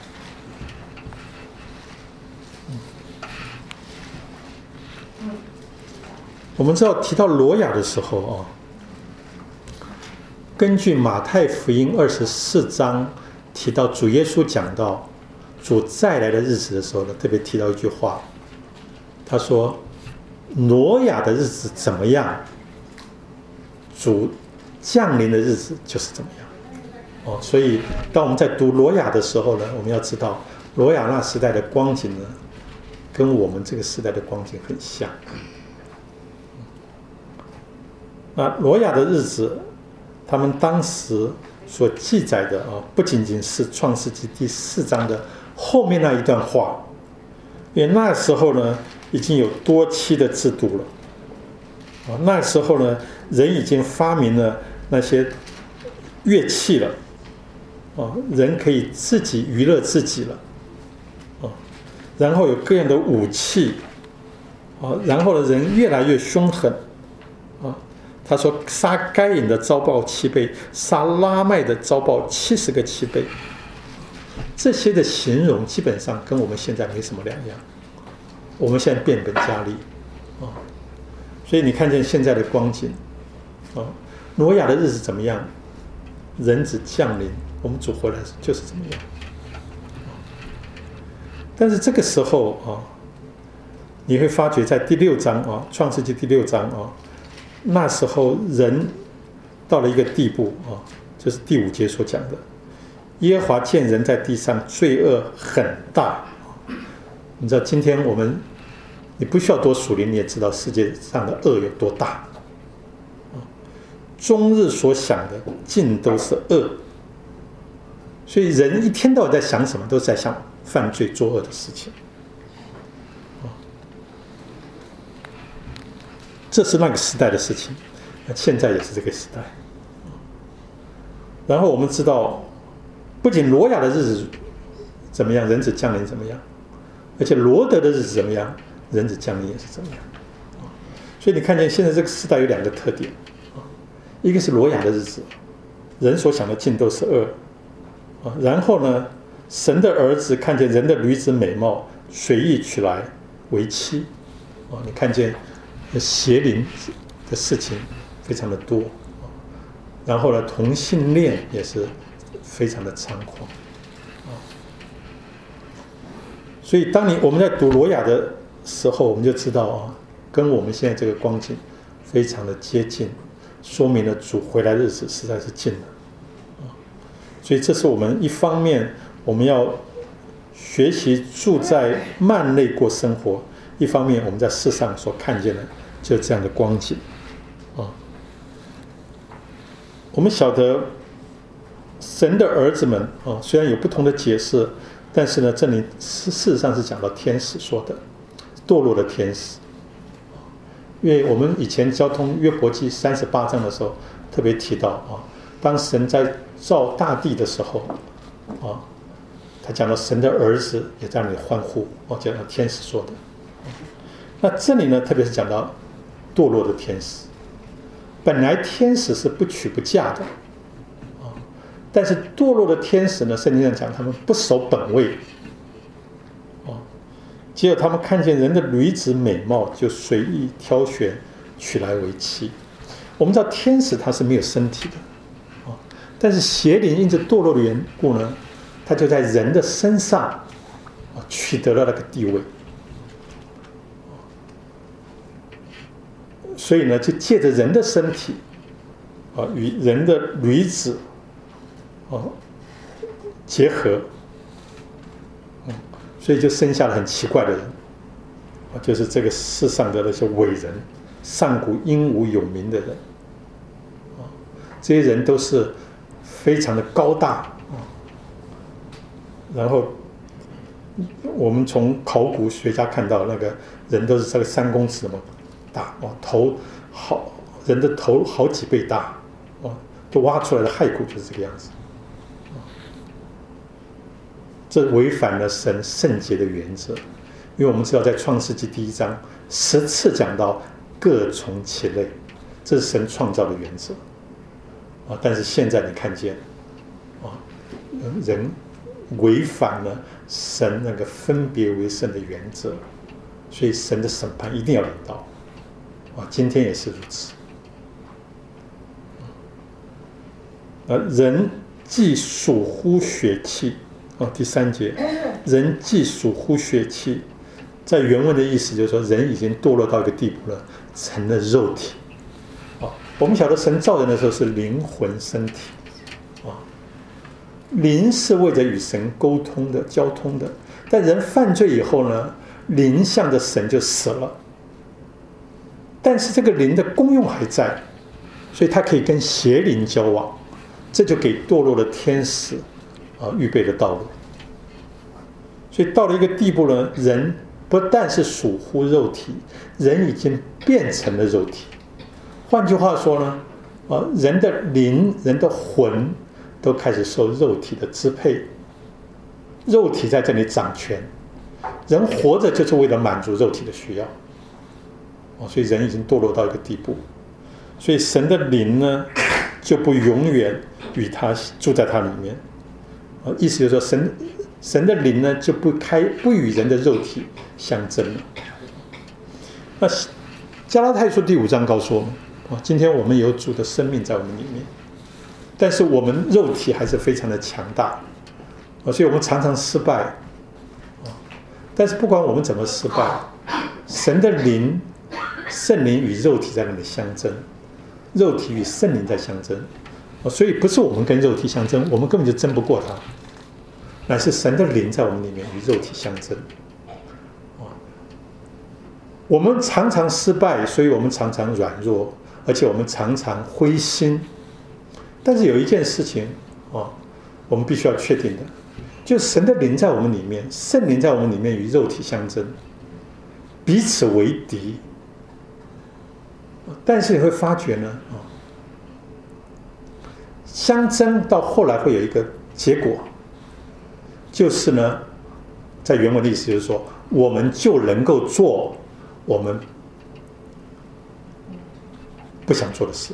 我们知道提到挪亚的时候啊，根据马太福音二十四章提到主耶稣讲到主再来的日子的时候呢，特别提到一句话，他说挪亚的日子怎么样，主降临的日子就是怎么样。哦，所以当我们在读挪亚的时候呢，我们要知道挪亚那时代的光景呢，跟我们这个时代的光景很像。那挪亚的日子，他们当时所记载的啊，不仅仅是创世纪第四章的后面那一段话，因为那时候呢已经有多妻的制度了，啊，那时候呢人已经发明了那些乐器了，啊，人可以自己娱乐自己了，啊，然后有各样的武器，啊，然后呢人越来越凶狠，啊，他说杀该隐的遭报七倍，杀拉麦的遭报七十个七倍。这些的形容基本上跟我们现在没什么两样，我们现在变本加厉，啊，所以你看见现在的光景，啊，挪亚的日子怎么样？人子降临，我们主回来就是怎么样。但是这个时候啊，你会发觉在第六章啊，创世纪第六章啊，那时候人到了一个地步啊，就是第五节所讲的。耶和华见人在地上罪恶很大，你知道今天我们，你不需要多属灵，你也知道世界上的恶有多大，终日所想的尽都是恶，所以人一天到晚在想什么，都是在想犯罪作恶的事情，这是那个时代的事情，现在也是这个时代。然后我们知道，不仅挪亚的日子怎么样，人子降临怎么样，而且罗德的日子怎么样，人子降临也是怎么样。所以你看见现在这个时代有两个特点，一个是挪亚的日子，人所想的尽都是恶，然后呢，神的儿子看见人的女子美貌，随意娶来为妻，你看见邪灵的事情非常的多。 然后呢，同性恋也是非常的猖狂。所以当你我们在读罗亚的时候，我们就知道啊，跟我们现在这个光景非常的接近，说明了主回来的日子实在是近了。所以这是我们一方面我们要学习住在幔内过生活，一方面我们在世上所看见的就是这样的光景啊。我们晓得神的儿子们啊，虽然有不同的解释，但是呢，这里事实上是讲到天使说的堕落的天使。因为我们以前交通约伯记三十八章的时候特别提到啊，当神在造大地的时候啊，他讲到神的儿子也在那里欢呼，哦，讲到天使说的。那这里呢，特别是讲到堕落的天使。本来天使是不娶不嫁的啊，但是堕落的天使呢，圣经上讲他们不守本位啊，结果他们看见人的女子美貌，就随意挑选娶来为妻。我们知道天使他是没有身体的啊，但是邪灵因着堕落的缘故呢，他就在人的身上啊取得了那个地位。所以呢，就借着人的身体啊，与人的女子啊结合，嗯，所以就生下了很奇怪的人啊，就是这个世上的那些伟人，上古英武有名的人啊，这些人都是非常的高大啊，然后我们从考古学家看到，那个人都是这个三公尺那么大，哦，头好，人的头好几倍大，哦，就挖出来的骸骨就是这个样子，哦，这违反了神圣洁的原则，因为我们知道在创世纪第一章十次讲到各从其类，这是神创造的原则，啊，但是现在你看见，啊，人违反了神那个分别为圣的原则，所以神的审判一定要临到。啊，今天也是如此。啊，人既属乎血气，啊，第三节，人既属乎血气，在原文的意思就是说，人已经堕落到一个地步了，成了肉体。啊，我们晓得神造人的时候是灵魂身体，啊，灵是为着与神沟通的、交通的，但人犯罪以后呢，灵向着神就死了。但是这个灵的功用还在，所以它可以跟邪灵交往，这就给堕落的天使啊预备了道路。所以到了一个地步呢，人不但是属乎肉体，人已经变成了肉体。换句话说呢，啊，人的灵、人的魂都开始受肉体的支配，肉体在这里掌权。人活着就是为了满足肉体的需要。哦，所以人已经堕落到一个地步，所以神的灵呢就不永远与他住在他里面，啊，意思就是说神神的灵呢就不开不与人的肉体相争了。那加拉太书第五章告诉我们，啊，今天我们有主的生命在我们里面，但是我们肉体还是非常的强大，啊，所以我们常常失败，啊，但是不管我们怎么失败，神的灵。圣灵与肉体在那里相争，肉体与圣灵在相争，所以不是我们跟肉体相争，我们根本就争不过它，乃是神的灵在我们里面与肉体相争。我们常常失败，所以我们常常软弱，而且我们常常灰心。但是有一件事情啊，我们必须要确定的，就是神的灵在我们里面，圣灵在我们里面与肉体相争，彼此为敌。但是你会发觉呢，啊，相争到后来会有一个结果，就是呢，在原文的意思就是说，我们就能够做我们不想做的事。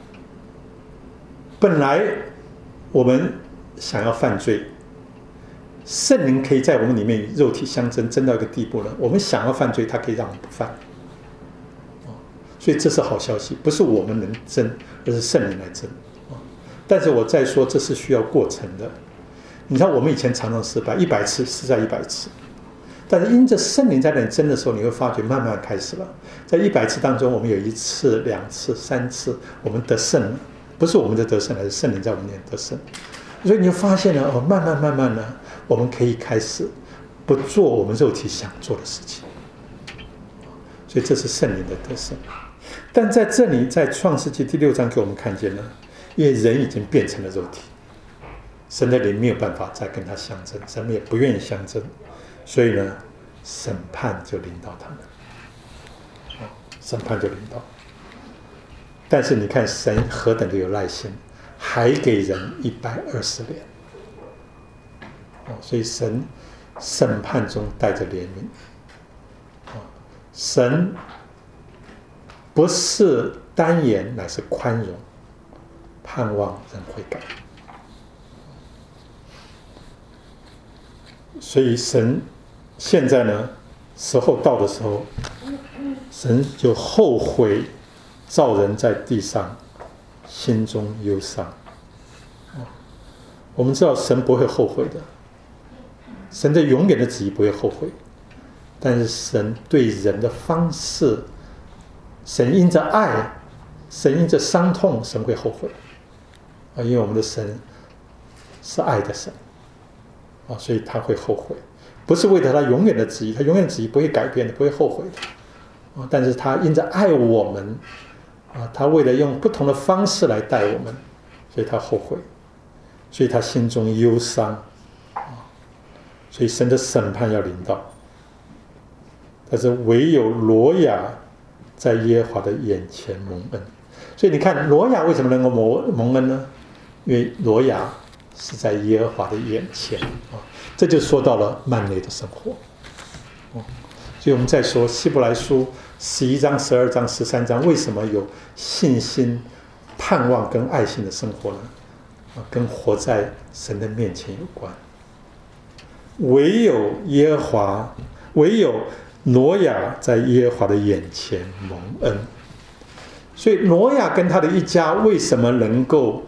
本来我们想要犯罪，圣灵可以在我们里面与肉体相争，争到一个地步了，我们想要犯罪，它可以让我们不犯。所以这是好消息，不是我们能争，而是圣灵来争。 但是我再说，这是需要过程的。你看，我们以前常常失败，一百次失败一百次，但是因着圣灵在那里真的时候，你会发觉慢慢开始了。在一百次当中，我们有一次、两次、三次，我们得胜了，不是我们的得胜，而是圣灵在我们里面得胜。所以你就发现了，哦，慢慢慢慢呢，我们可以开始不做我们肉体想做的事情。所以这是圣灵的得胜。但在这里，在创世纪第六章给我们看见了，因为人已经变成了肉体，神的灵没有办法再跟他相争，神也不愿意相争，所以呢，审判就临到他们，审判就临到。但是你看神何等的有耐心，还给人一百二十年，所以神审判中带着怜悯，神不是单言，乃是宽容，盼望人悔改。所以神现在呢，时候到的时候，神就后悔造人在地上，心中忧伤。我们知道神不会后悔的，神的永远的旨意不会后悔，但是神对人的方式，神因着爱，神因着伤痛，神会后悔啊，因为我们的神是爱的神啊，所以他会后悔，不是为了他永远的旨意，他永远的旨意不会改变的，不会后悔的啊，但是他因着爱我们啊，他为了用不同的方式来待我们，所以他后悔，所以他心中忧伤啊，所以神的审判要临到，但是唯有挪亚在耶和华的眼前蒙恩。所以你看挪亚为什么能够蒙恩呢？因为挪亚是在耶和华的眼前啊，这就说到了幔内的生活。所以我们再说希伯来书十一章、十二章、十三章，为什么有信心、盼望跟爱心的生活呢？啊，跟活在神的面前有关。唯有耶和华，唯有挪亚在耶和华的眼前蒙恩。所以挪亚跟他的一家为什么能够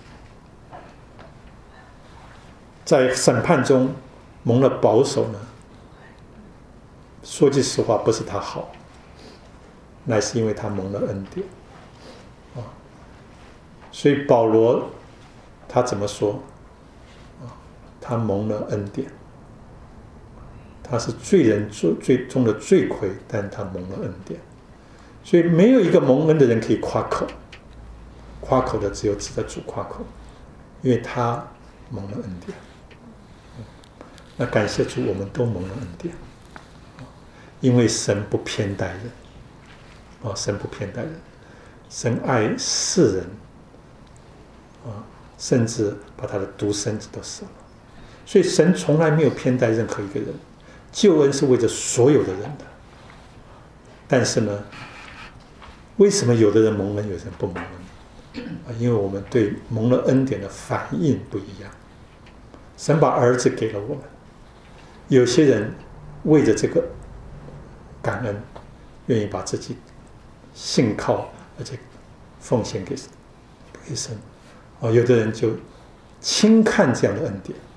在审判中蒙了保守呢？说句实话，不是他好，乃是因为他蒙了恩典啊。所以保罗他怎么说啊？他蒙了恩典，他是罪人最终的罪魁，但他蒙了恩典。所以没有一个蒙恩的人可以夸口，夸口的只有指着主夸口，因为他蒙了恩典。那感谢主，我们都蒙了恩典，因为神不偏待人，哦，神不偏待人，神爱世人，啊，甚至把他的独生子都舍了，所以神从来没有偏待任何一个人，救恩是为着所有的人的。但是呢，为什么有的人蒙恩，有的人不蒙恩？啊，因为我们对蒙了恩典的反应不一样。神把儿子给了我们，有些人为着这个感恩，愿意把自己信靠而且奉献给给神，啊，有的人就轻看这样的恩典。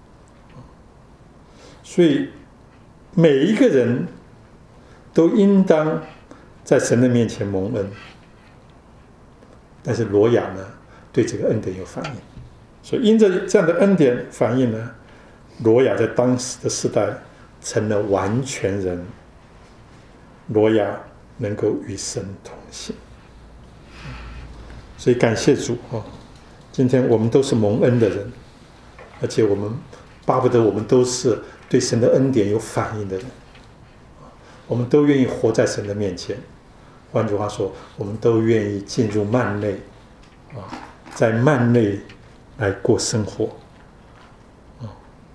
所以每一个人都应当在神的面前蒙恩，但是挪亚呢，对这个恩典有反应，所以因着这样的恩典反应呢，挪亚在当时的时代成了完全人，挪亚能够与神同行。所以感谢主啊！今天我们都是蒙恩的人，而且我们巴不得我们都是对神的恩典有反应的人，我们都愿意活在神的面前。换句话说，我们都愿意进入幔内啊，在幔内来过生活啊。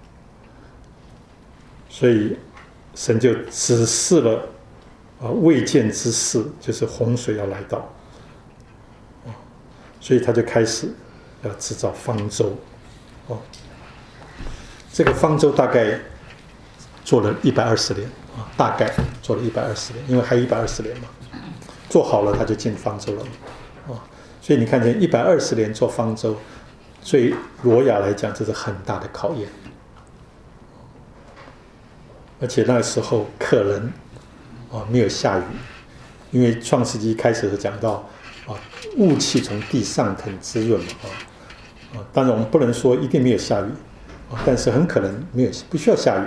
所以神就指示了啊未见之事，就是洪水要来到啊，所以他就开始要制造方舟哦。这个方舟大概做了一百二十年啊，大概做了一百二十年，因为还有一百二十年嘛。做好了他就进方舟了啊， 所以你看见一百二十年做方舟，对挪亚来讲这是很大的考验，而且那个时候可能啊没有下雨，因为创世纪开始讲到啊雾气从地上腾滋润嘛啊啊，当然我们不能说一定没有下雨啊，但是很可能没有不需要下雨，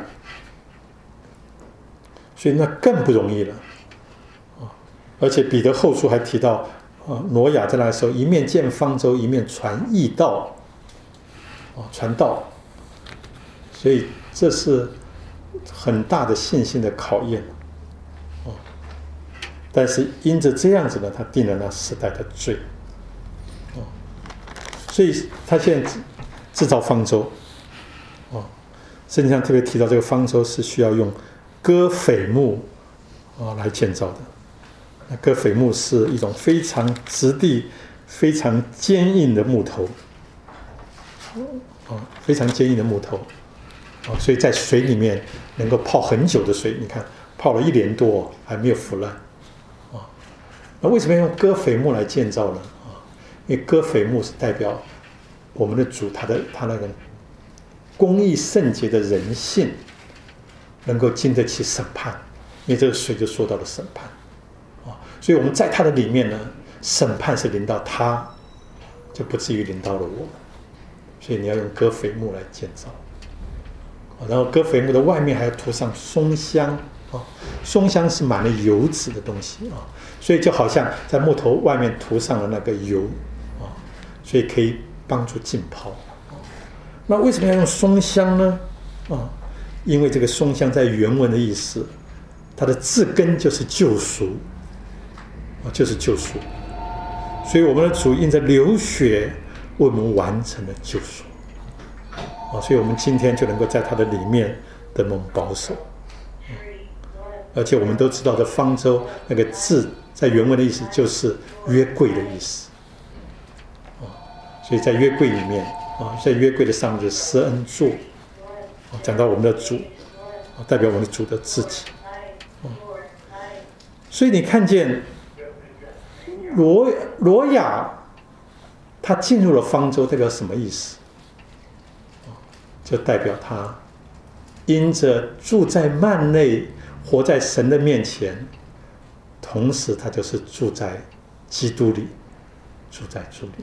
所以那更不容易了啊！而且彼得后书还提到啊，挪亚在那时候一面建方舟，一面传义道啊，传道，所以这是很大的信心的考验啊。但是因着这样子呢，他定了那时代的罪啊，所以他现在制造方舟啊，圣经上特别提到这个方舟是需要用戈斐木啊来建造的。那戈斐木是一种非常质地、非常坚硬的木头啊，非常坚硬的木头啊，所以在水里面能够泡很久的水。你看，泡了一年多还没有腐烂啊。那为什么要用戈斐木来建造呢？啊，因为戈斐木是代表我们的主他的他那个公义圣洁的人性能够经得起审判，因为这个水就说到了审判啊，所以我们在他的里面呢，审判是临到他，就不至于临到了我。所以你要用戈斐木来建造，然后戈斐木的外面还要涂上松香啊，松香是满了油脂的东西啊，所以就好像在木头外面涂上了那个油啊，所以可以帮助浸泡。那为什么要用松香呢？啊，因为这个松香在原文的意思，它的字根就是救赎啊，就是救赎。所以我们的主因着流血为我们完成了救赎啊，所以我们今天就能够在他的里面得蒙保守。而且我们都知道的方舟那个字在原文的意思就是约柜的意思啊，所以在约柜里面啊，在约柜的上面就是施恩座啊，讲到我们的主啊，代表我们的主的自己啊，所以你看见挪挪亚他进入了方舟，代表什么意思？就代表他因着住在幔内，活在神的面前，同时他就是住在基督里，住在主里面。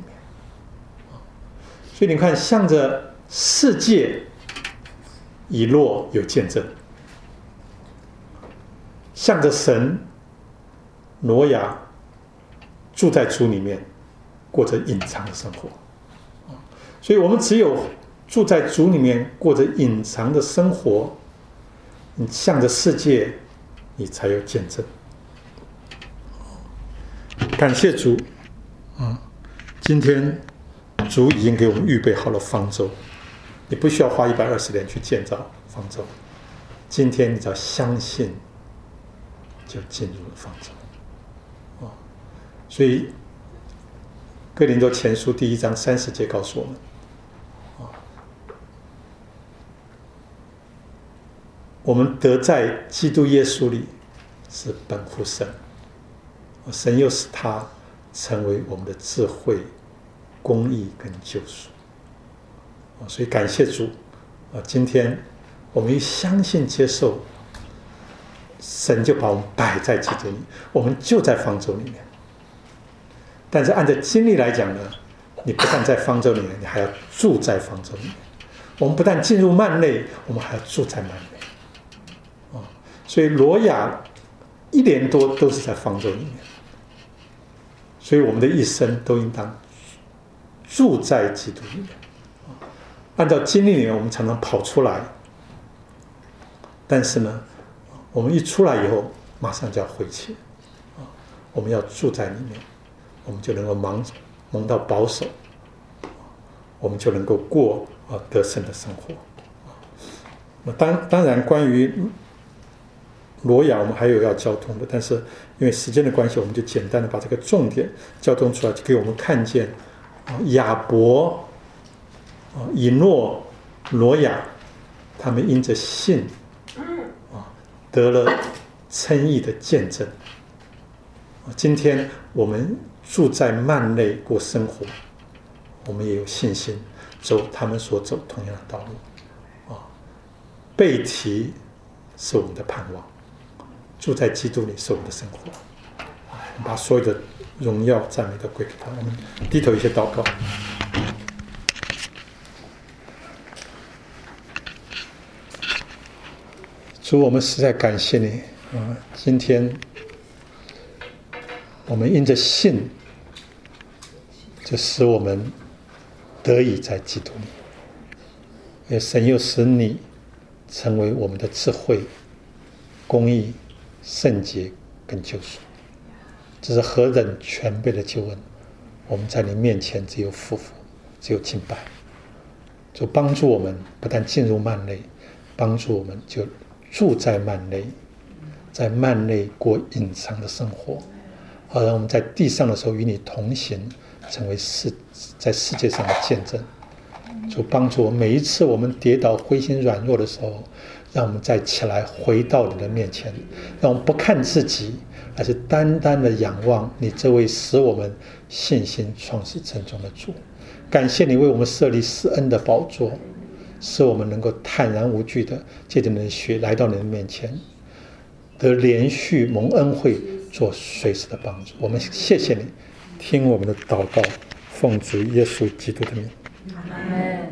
所以你看，向着世界以诺有见证，向着神挪亚住在主里面，过着隐藏的生活。所以我们只有住在主里面，过着隐藏的生活，你向着世界，你才有见证。感谢主啊！今天主已经给我们预备好了方舟，你不需要花一百二十年去建造方舟，今天你只要相信，就进入了方舟啊！所以哥林多前书第一章三十节告诉我们啊，我们得在基督耶稣里是本乎神，神又使他成为我们的智慧、公义跟救赎。所以感谢主啊！今天我们一相信接受，神就把我们摆在基督里，我们就在方舟里面。但是按照经历来讲呢，你不但在方舟里面，你还要住在方舟里面。我们不但进入幔内，我们还要住在幔内。所以挪亚一年多都是在方舟里面，所以我们的一生都应当住在基督里面。按照经历里面，我们常常跑出来，但是呢，我们一出来以后，马上就要回去。我们要住在里面，我们就能够蒙蒙到保守，我们就能够过啊得胜的生活。那当当然，关于挪亚我们还有要交通的，但是因为时间的关系，我们就简单的把这个重点交通出来，就给我们看见亚伯、以诺、挪亚他们因着信得了称义的见证。今天我们住在幔内过生活，我们也有信心走他们所走同样的道路啊。被提是我们的盼望，住在基督里是我们的生活。我们把所有的荣耀赞美都归给他。我们低头一些祷告。主，我们实在感谢你啊！今天我们因着信，就使我们得以在基督里，也神又使你成为我们的智慧、公义、圣洁跟救赎。这是何等全备的救恩！我们在你面前只有匍匐，只有敬拜。就帮助我们不但进入幔内，帮助我们就住在幔内，在幔内过隐藏的生活，好让我们在地上的时候与你同行，成为世在世界上的见证。就帮助我每一次我们跌倒灰心软弱的时候，让我们再起来回到你的面前，让我们不看自己，而是单单的仰望你这位使我们信心创始成终的主。感谢你为我们设立施恩的宝座，使我们能够坦然无惧的借着你的血来到你的面前，得连续蒙恩惠，做随时的帮助。我们谢谢你，听我们的祷告，奉主耶稣基督的名。